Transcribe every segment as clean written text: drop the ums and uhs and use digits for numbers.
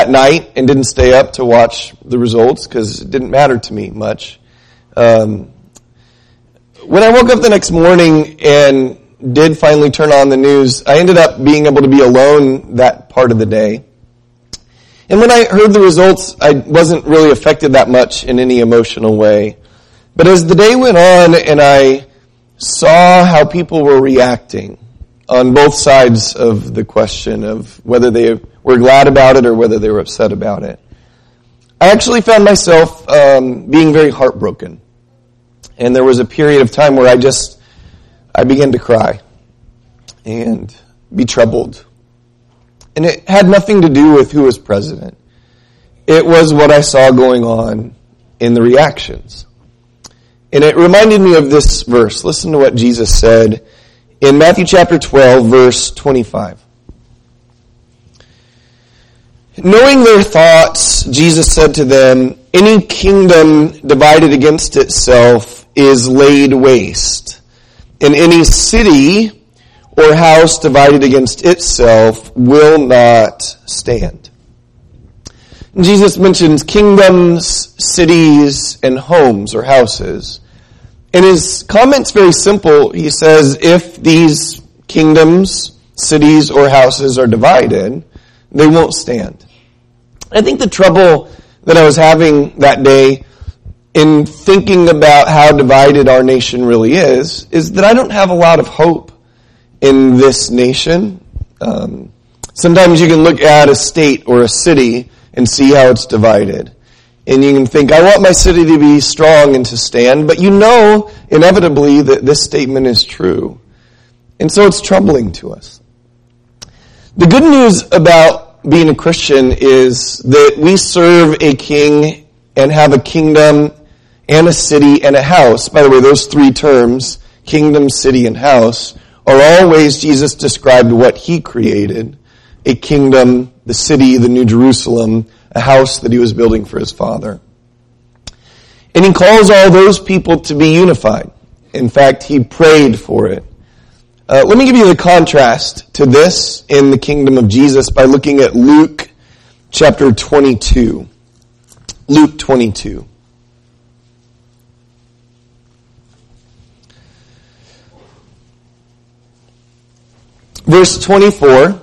at night and didn't stay up to watch the results because it didn't matter to me much. When I woke up the next morning and did finally turn on the news, I ended up being able to be alone that part of the day. And when I heard the results, I wasn't really affected that much in any emotional way. But as the day went on and I saw how people were reacting on both sides of the question of whether they were glad about it or whether they were upset about it, I actually found myself being very heartbroken. And there was a period of time where I began to cry and be troubled. And it had nothing to do with who was president. It was what I saw going on in the reactions. And it reminded me of this verse. Listen to what Jesus said in Matthew chapter 12, verse 25. Knowing their thoughts, Jesus said to them, "Any kingdom divided against itself is laid waste, and any city or house divided against itself will not stand." Jesus mentions kingdoms, cities, and homes or houses. And his comment's very simple. He says, if these kingdoms, cities, or houses are divided, they won't stand. I think the trouble that I was having that day in thinking about how divided our nation really is that I don't have a lot of hope in this nation. Sometimes you can look at a state or a city and see how it's divided. And you can think, I want my city to be strong and to stand, but you know inevitably that this statement is true. And so it's troubling to us. The good news about being a Christian is that we serve a king and have a kingdom and a city and a house. By the way, those three terms, kingdom, city, and house, are all ways Jesus described what he created. A kingdom, the city, the New Jerusalem, a house that he was building for his Father. And he calls all those people to be unified. In fact, he prayed for it. Let me give you the contrast to this in the kingdom of Jesus by looking at Luke chapter 22. Luke 22. Verse 24.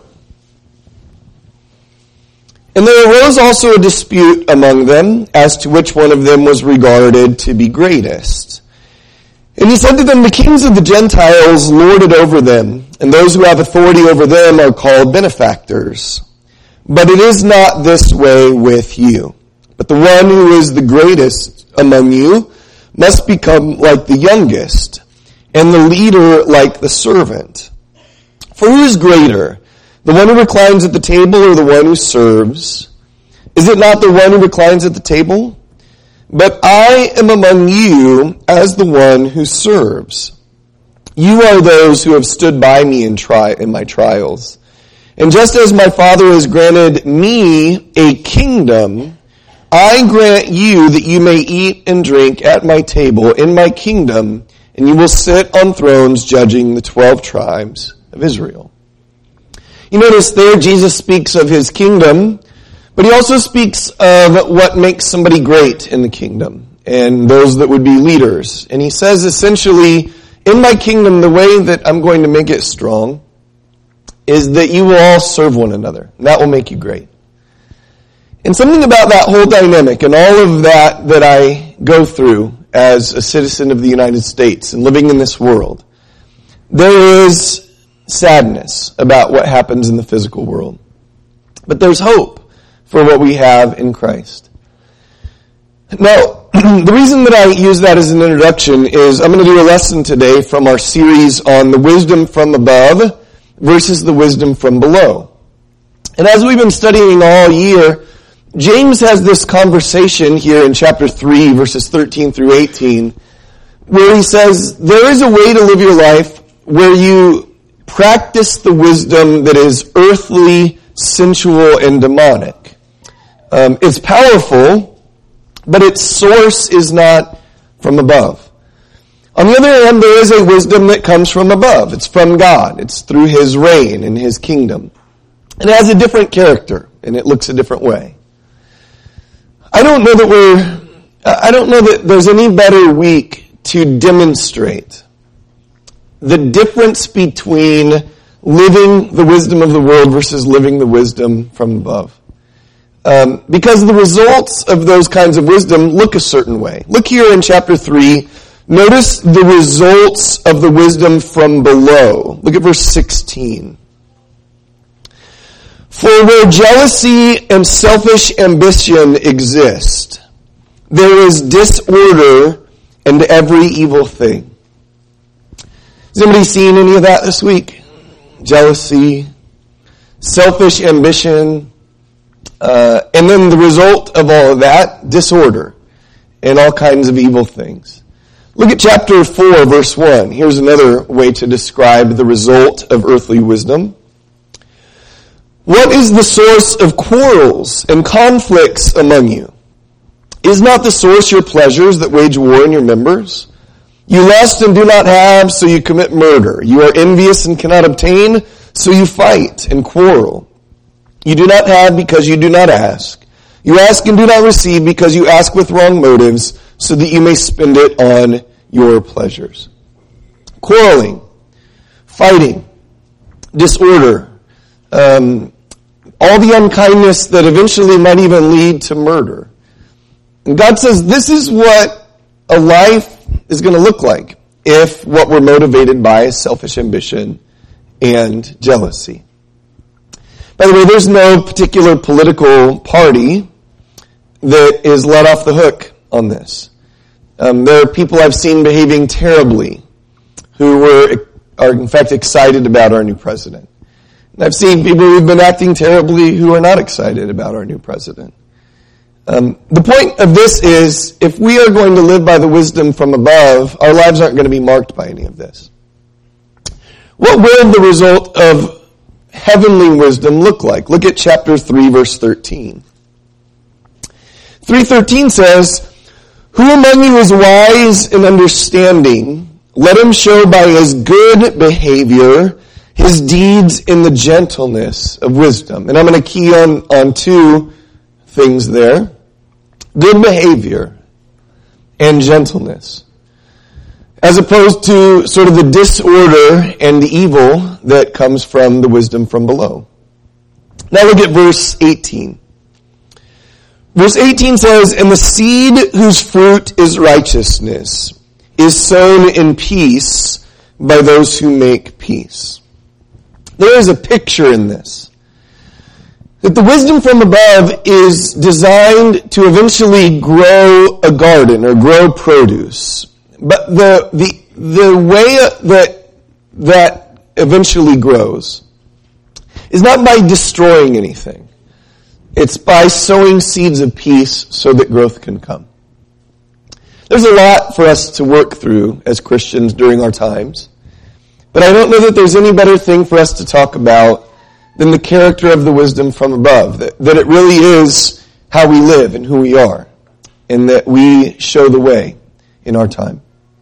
And there arose also a dispute among them as to which one of them was regarded to be greatest. And he said to them, the kings of the Gentiles lord it over them, and those who have authority over them are called benefactors. But it is not this way with you. But the one who is the greatest among you must become like the youngest, and the leader like the servant. For who is greater, the one who reclines at the table or the one who serves? Is it not the one who reclines at the table? But I am among you as the one who serves. You are those who have stood by me in my trials. And just as my Father has granted me a kingdom, I grant you that you may eat and drink at my table in my kingdom, and you will sit on thrones judging the 12 tribes of Israel. You notice there Jesus speaks of his kingdom, but he also speaks of what makes somebody great in the kingdom, and those that would be leaders. And he says essentially, in my kingdom, the way that I'm going to make it strong is that you will all serve one another. And that will make you great. And something about that whole dynamic and all of that I go through as a citizen of the United States and living in this world, there is sadness about what happens in the physical world. But there's hope for what we have in Christ. Now, the reason that I use that as an introduction is I'm going to do a lesson today from our series on the wisdom from above versus the wisdom from below. And as we've been studying all year, James has this conversation here in chapter 3, verses 13 through 18, where he says, there is a way to live your life where you practice the wisdom that is earthly, sensual, and demonic. It's powerful, but its source is not from above. On the other hand, there is a wisdom that comes from above. It's from God. It's through his reign and his kingdom. It has a different character. and it looks a different way. I don't know that there's any better week to demonstrate the difference between living the wisdom of the world versus living the wisdom from above. Because the results of those kinds of wisdom look a certain way. Look here in chapter 3. Notice the results of the wisdom from below. Look at verse 16. For where jealousy and selfish ambition exist, there is disorder and every evil thing. Has anybody seen any of that this week? Jealousy, selfish ambition, and then the result of all of that, disorder and all kinds of evil things. Look at chapter 4, verse 1. Here's another way to describe the result of earthly wisdom. What is the source of quarrels and conflicts among you? Is not the source your pleasures that wage war in your members? You lust and do not have, so you commit murder. You are envious and cannot obtain, so you fight and quarrel. You do not have because you do not ask. You ask and do not receive because you ask with wrong motives, so that you may spend it on your pleasures. Quarreling, fighting, disorder, all the unkindness that eventually might even lead to murder. And God says this is what a life is going to look like if what we're motivated by is selfish ambition and jealousy. By the way, there's no particular political party that is let off the hook on this. There are people I've seen behaving terribly who are in fact excited about our new president. And I've seen people who've been acting terribly who are not excited about our new president. The point of this is, if we are going to live by the wisdom from above, our lives aren't going to be marked by any of this. What will the result of heavenly wisdom look like? Look at chapter 3, verse 13. 3:13 says, who among you is wise and understanding? Let him show by his good behavior his deeds in the gentleness of wisdom. And I'm going to key on two things there. Good behavior and gentleness. As opposed to sort of the disorder and evil that comes from the wisdom from below. Now look at verse 18. Verse 18 says, and the seed whose fruit is righteousness is sown in peace by those who make peace. There is a picture in this. That the wisdom from above is designed to eventually grow a garden or grow produce. But the way that eventually grows is not by destroying anything. It's by sowing seeds of peace so that growth can come. There's a lot for us to work through as Christians during our times. But I don't know that there's any better thing for us to talk about than the character of the wisdom from above. That it really is how we live and who we are. And that we show the way in our time.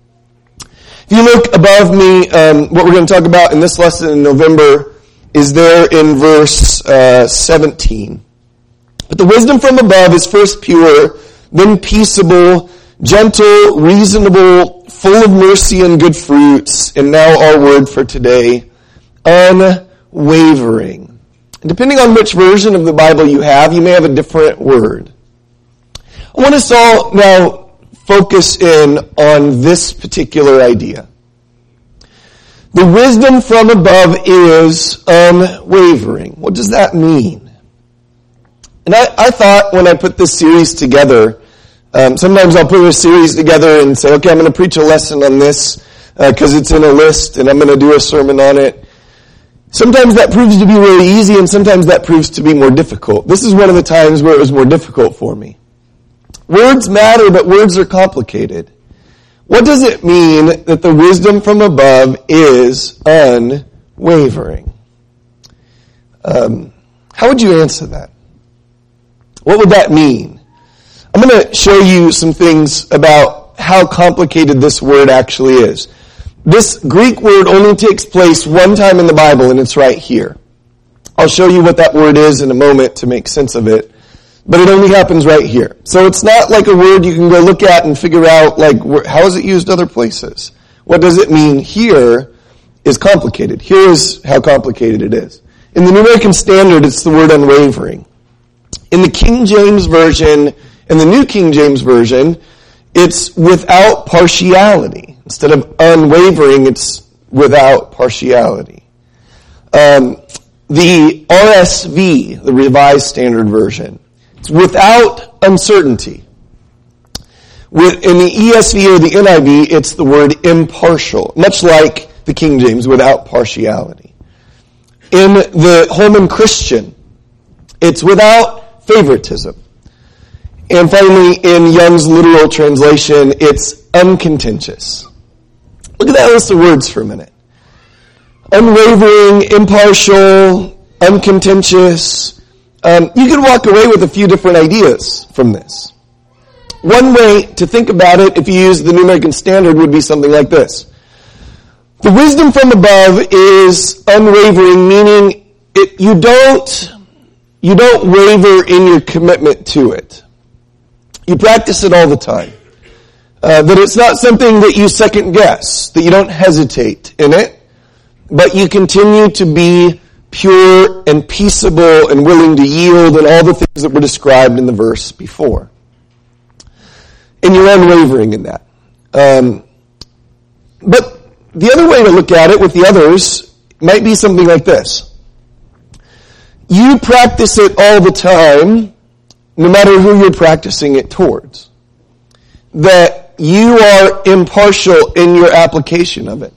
If you look above me, what we're going to talk about in this lesson in November is there in verse 17. But the wisdom from above is first pure, then peaceable, gentle, reasonable, full of mercy and good fruits, and now our word for today, unwavering. And depending on which version of the Bible you have, you may have a different word. I want us all now focus in on this particular idea. The wisdom from above is unwavering. What does that mean? And I thought when I put this series together, sometimes I'll put a series together and say, okay, I'm going to preach a lesson on this because it's in a list and I'm going to do a sermon on it. Sometimes that proves to be really easy and sometimes that proves to be more difficult. This is one of the times where it was more difficult for me. Words matter, but words are complicated. What does it mean that the wisdom from above is unwavering? How would you answer that? What would that mean? I'm going to show you some things about how complicated this word actually is. This Greek word only takes place one time in the Bible, and it's right here. I'll show you what that word is in a moment to make sense of it. But it only happens right here. So it's not like a word you can go look at and figure out, like, how is it used other places? What does it mean here is complicated. Here is how complicated it is. In the New American Standard, it's the word unwavering. In the King James Version and the New King James Version, it's without partiality. Instead of unwavering, it's without partiality. The RSV, the Revised Standard Version, it's without uncertainty. In the ESV or the NIV, it's the word impartial, much like the King James, without partiality. In the Holman Christian, it's without favoritism. And finally, in Young's literal translation, it's uncontentious. Look at that list of words for a minute. Unwavering, impartial, uncontentious. You could walk away with a few different ideas from this. One way to think about it, if you use the New American Standard, would be something like this. The wisdom from above is unwavering, meaning you don't waver in your commitment to it. You practice it all the time. That it's not something that you second guess, that you don't hesitate in it, but you continue to be pure and peaceable and willing to yield and all the things that were described in the verse before. And you're unwavering in that. But the other way to look at it with the others might be something like this. You practice it all the time, no matter who you're practicing it towards. That you are impartial in your application of it.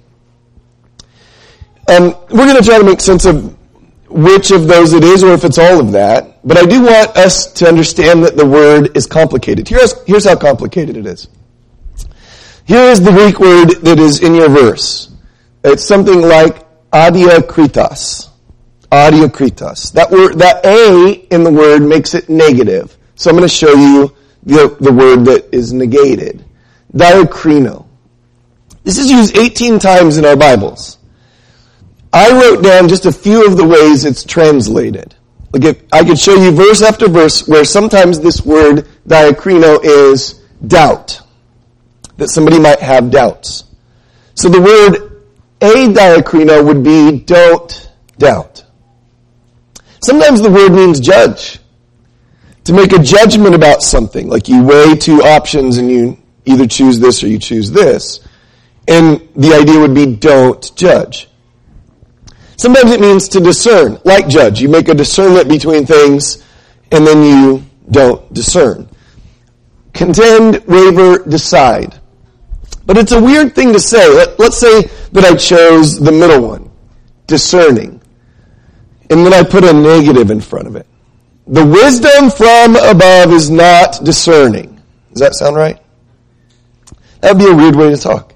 We're going to try to make sense of which of those it is, or if it's all of that. But I do want us to understand that the word is complicated. Here's how complicated it is. Here is the Greek word that is in your verse. It's something like adiakritos. Adiakritos. That A in the word makes it negative. So I'm going to show you the word that is negated. Diakrino. This is used 18 times in our Bibles. I wrote down just a few of the ways it's translated. Like I could show you verse after verse where sometimes this word diakrino is doubt. That somebody might have doubts. So the word adiakrino would be don't doubt. Sometimes the word means judge. To make a judgment about something. Like you weigh two options and you either choose this or you choose this. And the idea would be don't judge. Sometimes it means to discern, like judge. You make a discernment between things and then you don't discern. Contend, waver, decide. But it's a weird thing to say. Let's say that I chose the middle one, discerning. And then I put a negative in front of it. The wisdom from above is not discerning. Does that sound right? That would be a weird way to talk.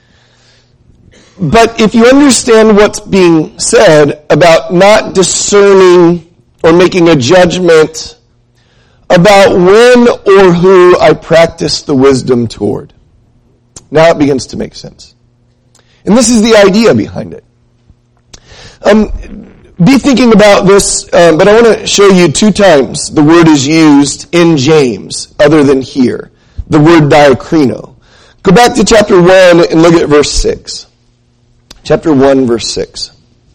But if you understand what's being said about not discerning or making a judgment about when or who I practice the wisdom toward, now it begins to make sense. And this is the idea behind it. Be thinking about this, but I want to show you 2 times the word is used in James, other than here. The word diakrino. Go back to chapter 1 and look at verse 6. Chapter 1, verse 6.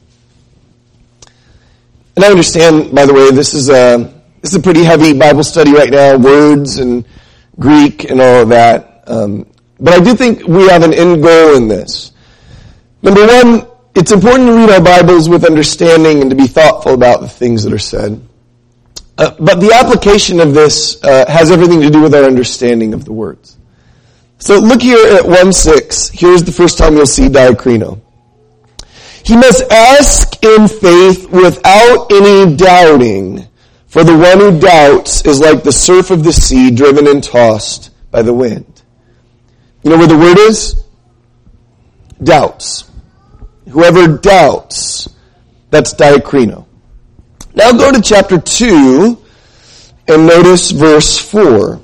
And I understand, by the way, this is a pretty heavy Bible study right now, words and Greek and all of that. But I do think we have an end goal in this. Number one, it's important to read our Bibles with understanding and to be thoughtful about the things that are said. But the application of this has everything to do with our understanding of the words. So look here at 1:6. Here's the first time you'll see diakrino. He must ask in faith without any doubting, for the one who doubts is like the surf of the sea driven and tossed by the wind. You know where the word is? Doubts. Whoever doubts, that's diakrino. Now go to chapter 2 and notice verse 4.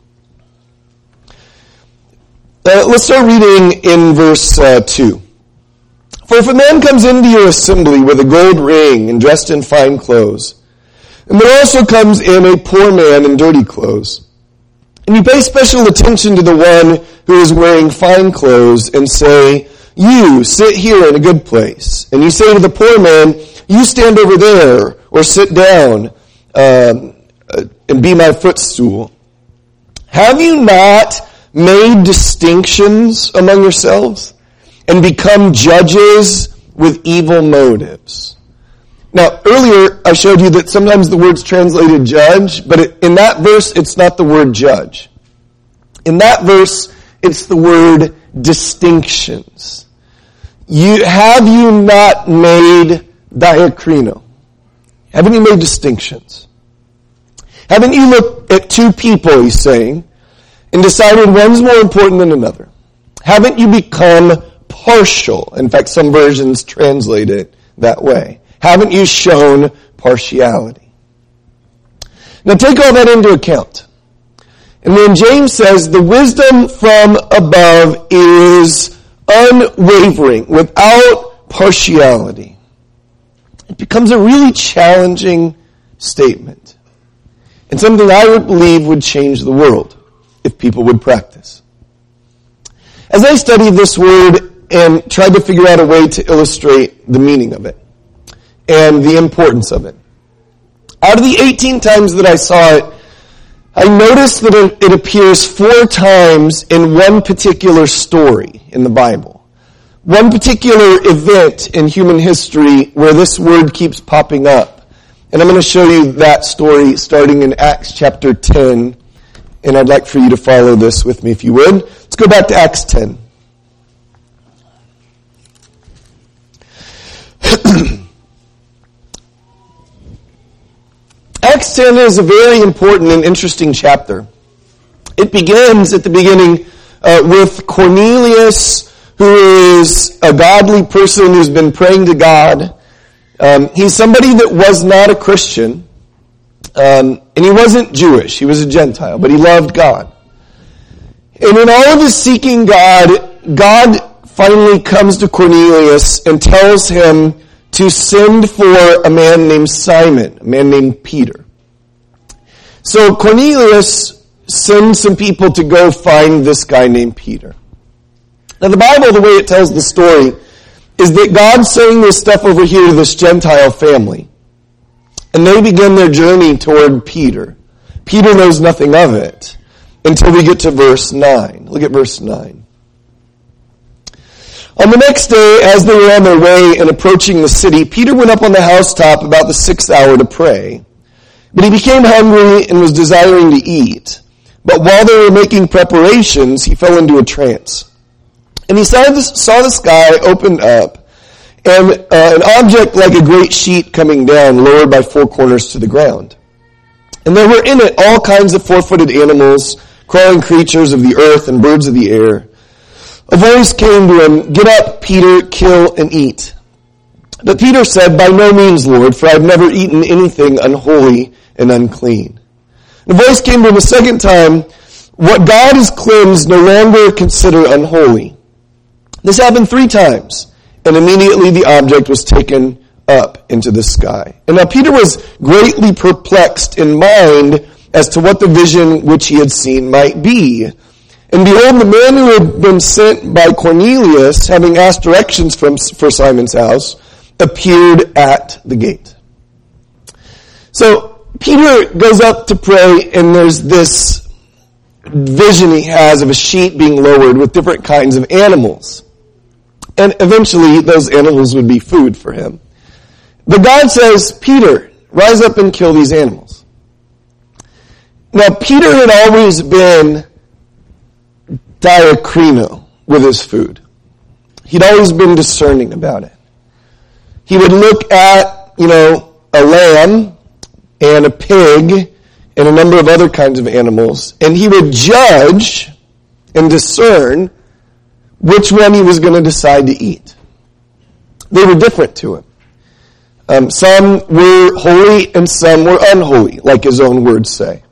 Let's start reading in verse 2. For if a man comes into your assembly with a gold ring and dressed in fine clothes, and there also comes in a poor man in dirty clothes, and you pay special attention to the one who is wearing fine clothes and say, you sit here in a good place, and you say to the poor man, you stand over there, or sit down, and be my footstool. Have you not made distinctions among yourselves and become judges with evil motives? Now, earlier I showed you that sometimes the word's translated judge, but in that verse it's not the word judge. In that verse, it's the word distinctions. Have you not made diakrino? Haven't you made distinctions? Haven't you looked at two people, he's saying, and decided one's more important than another? Haven't you become partial? In fact, some versions translate it that way. Haven't you shown partiality? Now take all that into account. And then James says the wisdom from above is unwavering, without partiality. It becomes a really challenging statement. And something I would believe would change the world if people would practice. As I studied this word and tried to figure out a way to illustrate the meaning of it and the importance of it, out of the 18 times that I saw it, I noticed that it appears 4 times in one particular story in the Bible. One particular event in human history where this word keeps popping up. And I'm going to show you that story starting in Acts chapter 10. And I'd like for you to follow this with me if you would. Let's go back to Acts 10. Acts 10 is a very important and interesting chapter. It begins at the beginning with Cornelius, who is a godly person who's been praying to God. He's somebody that was not a Christian, and he wasn't Jewish. He was a Gentile, but he loved God. And in all of his seeking God, God finally comes to Cornelius and tells him to send for a man named Simon, a man named Peter. So Cornelius sends some people to go find this guy named Peter. Now the Bible, the way it tells the story, is that God's saying this stuff over here to this Gentile family. And they begin their journey toward Peter. Peter knows nothing of it until we get to verse 9. Look at verse 9. On the next day, as they were on their way and approaching the city, Peter went up on the housetop about the 6th hour to pray. But he became hungry and was desiring to eat. But while they were making preparations, he fell into a trance. And he saw the sky opened up, and an object like a great sheet coming down, lowered by 4 corners to the ground. And there were in it all kinds of 4-footed animals, crawling creatures of the earth and birds of the air. A voice came to him, "Get up, Peter, kill and eat." But Peter said, "By no means, Lord, for I have never eaten anything unholy and unclean." And the voice came to him a second time, "What God has cleansed, no longer consider unholy." This happened 3 times, and immediately the object was taken up into the sky. And now Peter was greatly perplexed in mind as to what the vision which he had seen might be. And behold, the man who had been sent by Cornelius, having asked directions for Simon's house, appeared at the gate. So Peter goes up to pray, and there's this vision he has of a sheet being lowered with different kinds of animals. And eventually those animals would be food for him. But God says, "Peter, rise up and kill these animals." Now Peter had always been diakrino with his food. He'd always been discerning about it. He would look at, a lamb and a pig and a number of other kinds of animals, and he would judge and discern which one he was going to decide to eat. They were different to him. Some were holy and some were unholy, like his own words say.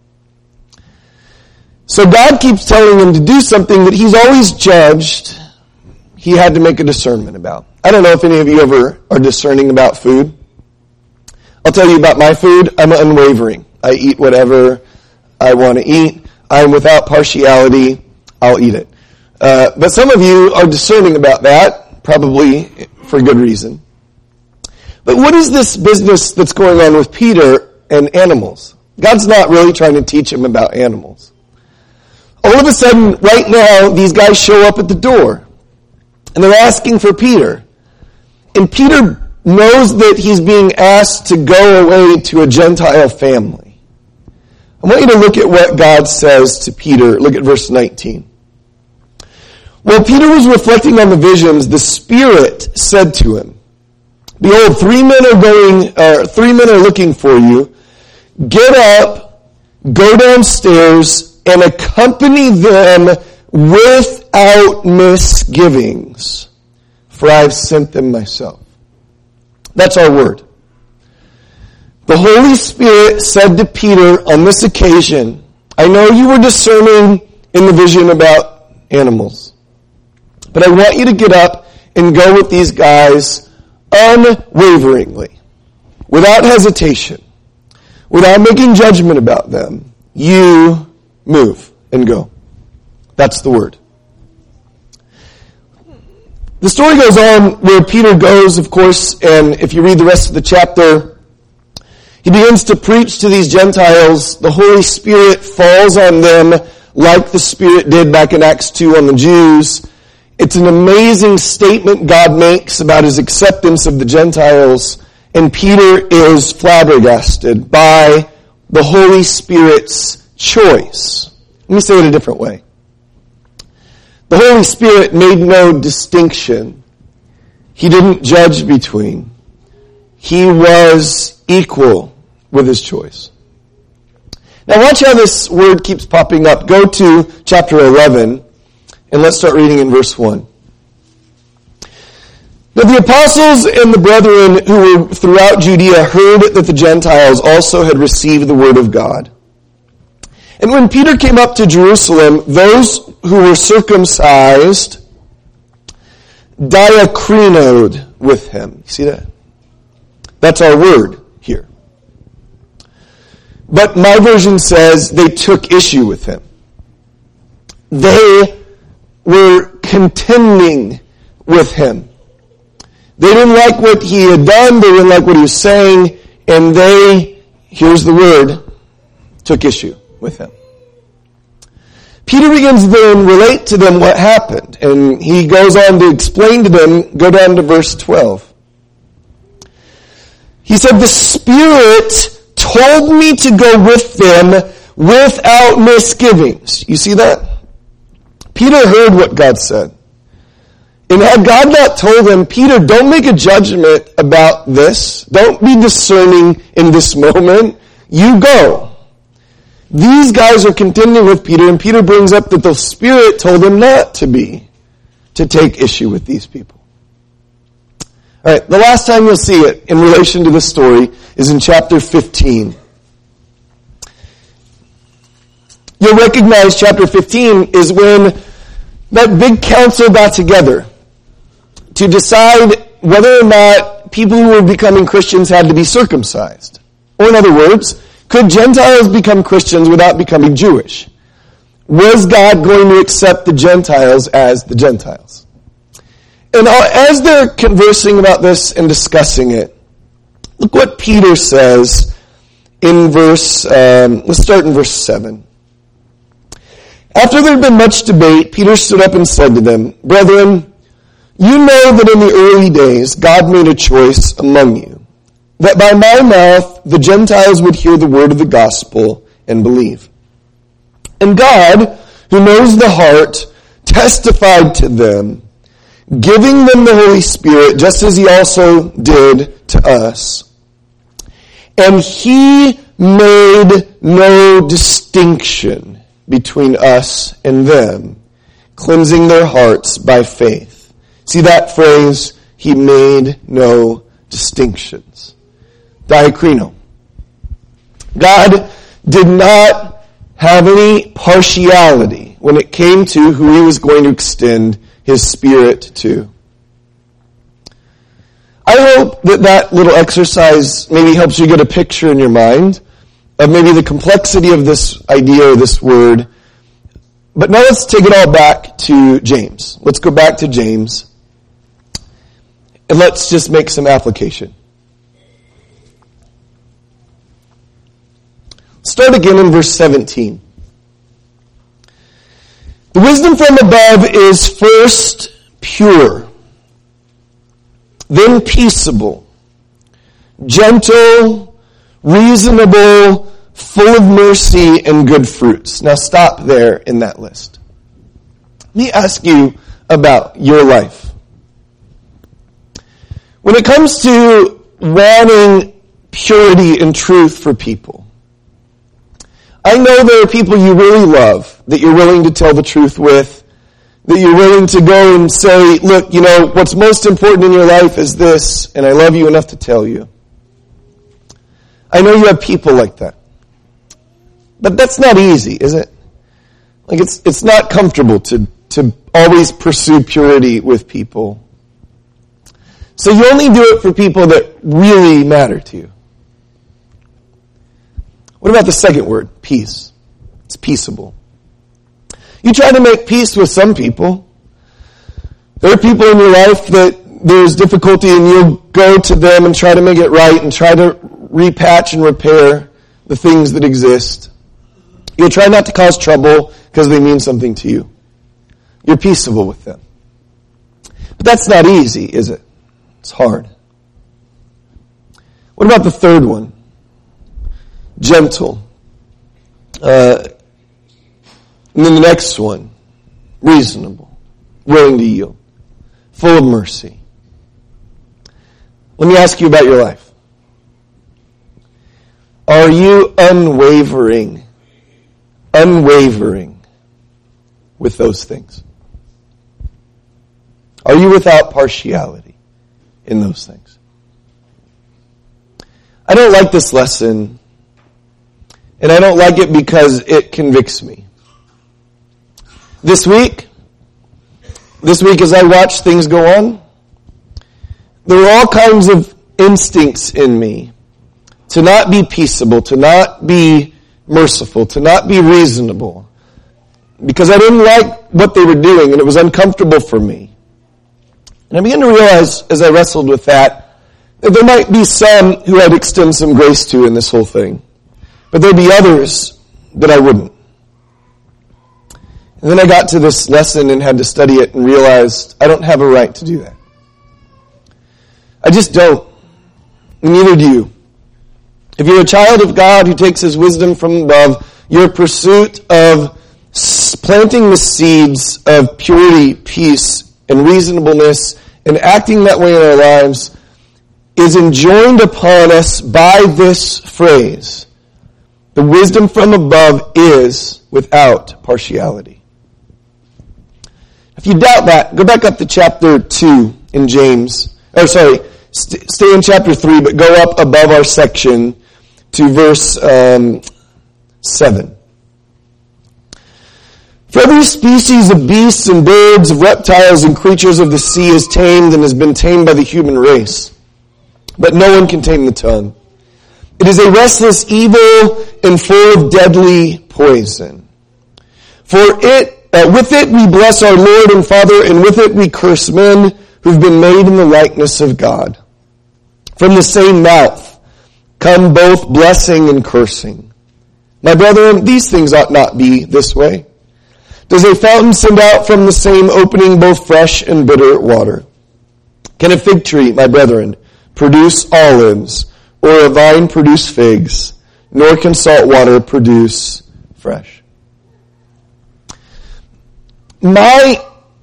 So God keeps telling him to do something that he's always judged he had to make a discernment about. I don't know if any of you ever are discerning about food. I'll tell you about my food. I'm unwavering. I eat whatever I want to eat. I'm without partiality. I'll eat it. But some of you are discerning about that, probably for good reason. But what is this business that's going on with Peter and animals? God's not really trying to teach him about animals. All of a sudden, right now, these guys show up at the door. And they're asking for Peter. And Peter knows that he's being asked to go away to a Gentile family. I want you to look at what God says to Peter. Look at verse 19. While Peter was reflecting on the visions, the Spirit said to him, "Behold, 3 men are looking for you. Get up, go downstairs, and accompany them without misgivings, for I have sent them myself." That's our word. The Holy Spirit said to Peter on this occasion, "I know you were discerning in the vision about animals, but I want you to get up and go with these guys unwaveringly, without hesitation, without making judgment about them. You move and go." That's the word. The story goes on where Peter goes, of course, and if you read the rest of the chapter, he begins to preach to these Gentiles. The Holy Spirit falls on them like the Spirit did back in Acts 2 on the Jews. It's an amazing statement God makes about his acceptance of the Gentiles, and Peter is flabbergasted by the Holy Spirit's choice. Let me say it a different way. The Holy Spirit made no distinction. He didn't judge between. He was equal with his choice. Now watch how this word keeps popping up. Go to chapter 11, and let's start reading in verse 1. Now the apostles and the brethren who were throughout Judea heard that the Gentiles also had received the word of God. And when Peter came up to Jerusalem, those who were circumcised diakrinoed with him. You see that? That's our word here. But my version says they took issue with him. They were contending with him. They didn't like what he had done. They didn't like what he was saying. And they, here's the word, took issue with him. Peter begins then relate to them what happened. And he goes on to explain to them, go down to verse 12. He said, "The Spirit told me to go with them without misgivings." You see that? Peter heard what God said. And had God not told him, "Peter, don't make a judgment about this. Don't be discerning in this moment. You go." These guys are contending with Peter, and Peter brings up that the Spirit told him not to take issue with these people. All right, the last time you'll see it in relation to this story is in chapter 15. You'll recognize chapter 15 is when that big council got together to decide whether or not people who were becoming Christians had to be circumcised. Or in other words, could Gentiles become Christians without becoming Jewish? Was God going to accept the Gentiles as the Gentiles? And as they're conversing about this and discussing it, look what Peter says in let's start in verse 7. After there had been much debate, Peter stood up and said to them, "Brethren, you know that in the early days God made a choice among you, that by my mouth the Gentiles would hear the word of the gospel and believe. And God, who knows the heart, testified to them, giving them the Holy Spirit, just as he also did to us. And he made no distinction between us and them, cleansing their hearts by faith." See that phrase, he made no distinctions. Diakrino. God did not have any partiality when it came to who he was going to extend his Spirit to. I hope that little exercise maybe helps you get a picture in your mind of maybe the complexity of this idea or this word. But now let's take it all back to James. Let's go back to James. And let's just make some application. Start again in verse 17. The wisdom from above is first pure, then peaceable, gentle, reasonable, full of mercy and good fruits. Now stop there in that list. Let me ask you about your life. When it comes to wanting purity and truth for people, I know there are people you really love that you're willing to tell the truth with, that you're willing to go and say, look, what's most important in your life is this, and I love you enough to tell you. I know you have people like that. But that's not easy, is it? Like it's not comfortable to always pursue purity with people. So you only do it for people that really matter to you. What about the second word? Peace. It's peaceable. You try to make peace with some people. There are people in your life that there's difficulty and you'll go to them and try to make it right and try to repatch and repair the things that exist. You'll try not to cause trouble because they mean something to you. You're peaceable with them. But that's not easy, is it? It's hard. What about the third one? Gentle. And then the next one, reasonable, willing to yield, full of mercy. Let me ask you about your life. Are you unwavering with those things? Are you without partiality in those things? I don't like this lesson, and I don't like it because it convicts me. This week as I watch things go on, there were all kinds of instincts in me to not be peaceable, to not be merciful, to not be reasonable, because I didn't like what they were doing and it was uncomfortable for me. And I began to realize as I wrestled with that there might be some who I'd extend some grace to in this whole thing, but there'd be others that I wouldn't. And then I got to this lesson and had to study it and realized I don't have a right to do that. I just don't. And neither do you. If you're a child of God who takes his wisdom from above, your pursuit of planting the seeds of purity, peace, and reasonableness and acting that way in our lives is enjoined upon us by this phrase. The wisdom from above is without partiality. If you doubt that, go back up to chapter 2 in James. Stay in chapter 3, but go up above our section to verse 7. For every species of beasts and birds, of reptiles and creatures of the sea is tamed and has been tamed by the human race. But no one can tame the tongue. It is a restless evil and full of deadly poison. With it we bless our Lord and Father, and with it we curse men who've been made in the likeness of God. From the same mouth come both blessing and cursing. My brethren, these things ought not be this way. Does a fountain send out from the same opening both fresh and bitter water? Can a fig tree, my brethren, produce olives, or a vine produce figs? Nor can salt water produce fresh. My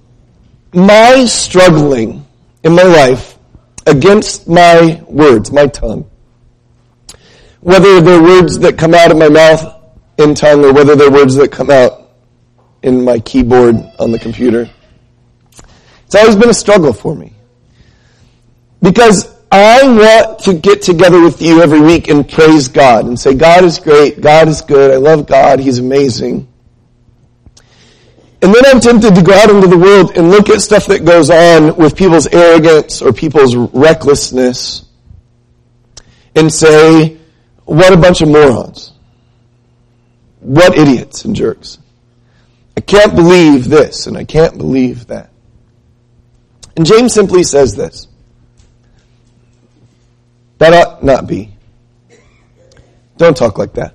struggling in my life against my words, my tongue, whether they're words that come out of my mouth in tongue or whether they're words that come out in my keyboard on the computer, it's always been a struggle for me. Because I want to get together with you every week and praise God and say, God is great, God is good, I love God, He's amazing. And then I'm tempted to go out into the world and look at stuff that goes on with people's arrogance or people's recklessness and say, what a bunch of morons. What idiots and jerks. I can't believe this and I can't believe that. And James simply says this. That ought not be. Don't talk like that.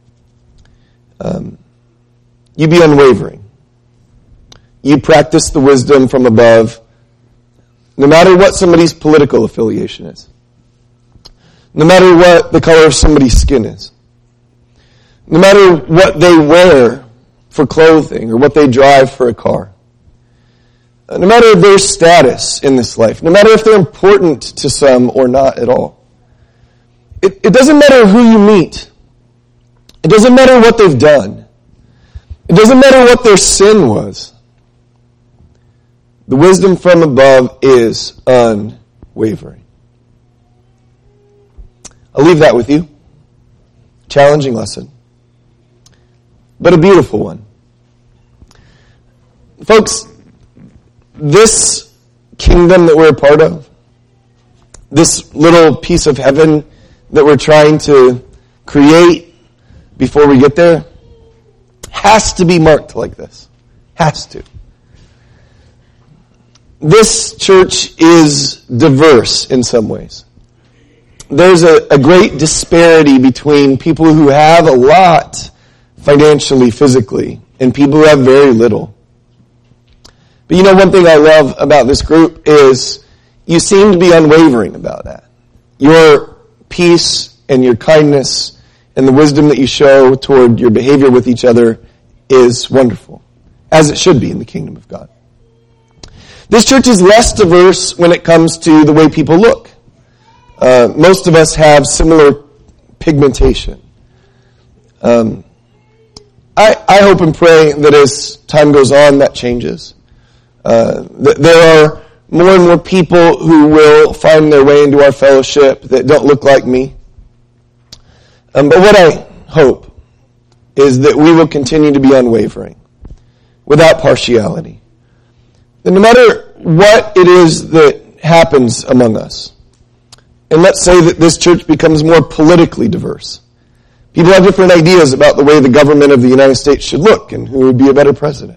You be unwavering. You practice the wisdom from above, no matter what somebody's political affiliation is. No matter what the color of somebody's skin is. No matter what they wear for clothing or what they drive for a car. No matter their status in this life. No matter if they're important to some or not at all. It doesn't matter who you meet. It doesn't matter what they've done. It doesn't matter what their sin was. The wisdom from above is unwavering. I'll leave that with you. Challenging lesson. But a beautiful one. Folks, this kingdom that we're a part of, this little piece of heaven that we're trying to create before we get there, has to be marked like this. Has to. This church is diverse in some ways. There's a great disparity between people who have a lot financially, physically, and people who have very little. But you know, one thing I love about this group is you seem to be unwavering about that. Your peace and your kindness and the wisdom that you show toward your behavior with each other is wonderful, as it should be in the kingdom of God. This church is less diverse when it comes to the way people look. Most of us have similar pigmentation. I hope and pray that as time goes on, that changes. That there are more and more people who will find their way into our fellowship that don't look like me. But what I hope is that we will continue to be unwavering, without partiality. That no matter what it is that happens among us, and let's say that this church becomes more politically diverse. People have different ideas about the way the government of the United States should look and who would be a better president.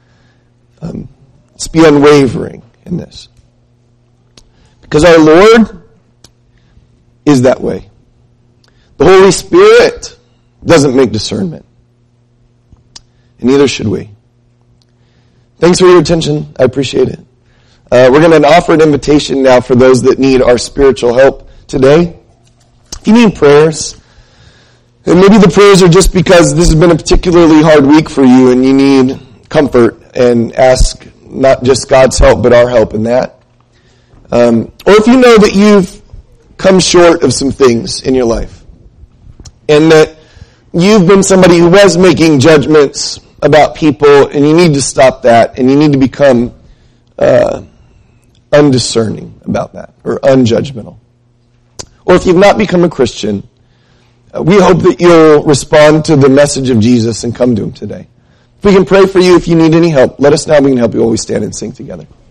Let's be unwavering in this. Because our Lord is that way. The Holy Spirit doesn't make discernment. And neither should we. Thanks for your attention. I appreciate it. We're going to offer an invitation now for those that need our spiritual help today. If you need prayers, and maybe the prayers are just because this has been a particularly hard week for you and you need comfort and ask not just God's help but our help in that. Or if you know that you've come short of some things in your life and that you've been somebody who was making judgments about people and you need to stop that and you need to become undiscerning about that or unjudgmental. Or if you've not become a Christian, we hope that you'll respond to the message of Jesus and come to Him today. If we can pray for you, if you need any help, let us know. We can help you while we stand and sing together.